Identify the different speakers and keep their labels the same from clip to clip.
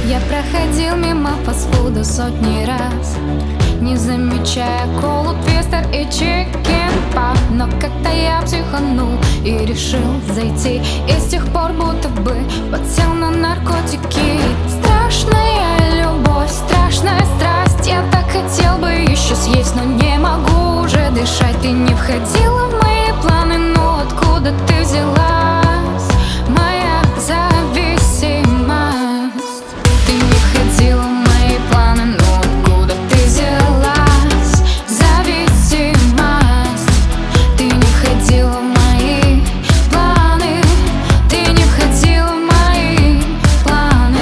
Speaker 1: Я проходил мимо фастфуда сотни раз, не замечая колу, твистер и чикен-пап. Но как-то я психанул и решил зайти, и с тех пор будто бы подсел на наркотики. Страшная любовь, страшная страсть. Я так хотел бы еще съесть, но не могу уже дышать. Ты не входила в мои планы, но откуда ты взялась? Моя зависимость. Ты не входила в мои планы, но откуда ты взялась? Зависимость. Ты не входила в мои планы. Ты не входила в мои планы.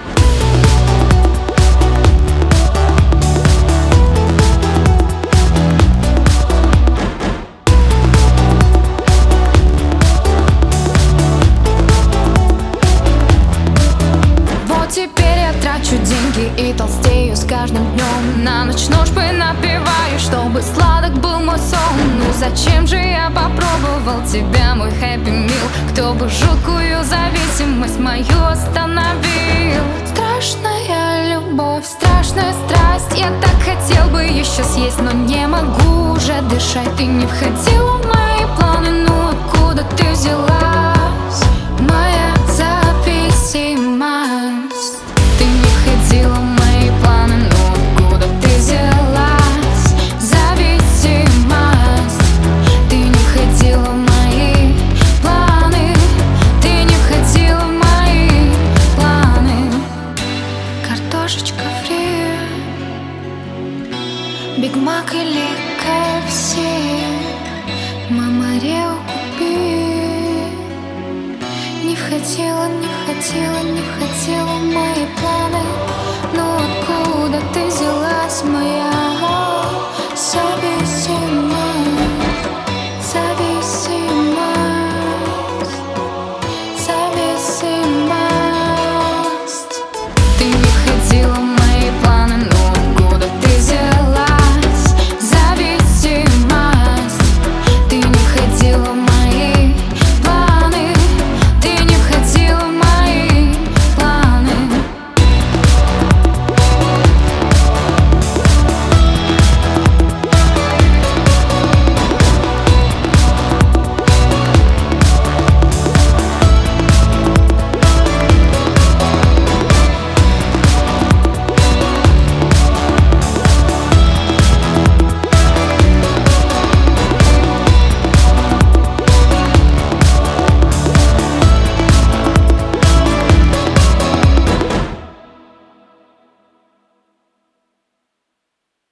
Speaker 1: Вот теперь я трачу деньги и толстею с каждым днем. На ночь ножпы напиваю, чтобы сладок был мой сон. Ну зачем же я попробовал тебя, мой хэппи мил? Кто бы жуткую зависимость мою остановил? Страшная любовь, страшная страсть. Я так хотел бы еще съесть, но не могу уже дышать. Ты не входила в мои планы, ну откуда ты взялась? Моя зависимость. Ты не входила в мои планы, но откуда ты взялась? Зависимость. Ты не входила в мои планы. Ты не входила в мои планы. Картошечка фри, Биг Мак или КФС, мама Рео купи. Не хотела, не хотела, не хотела.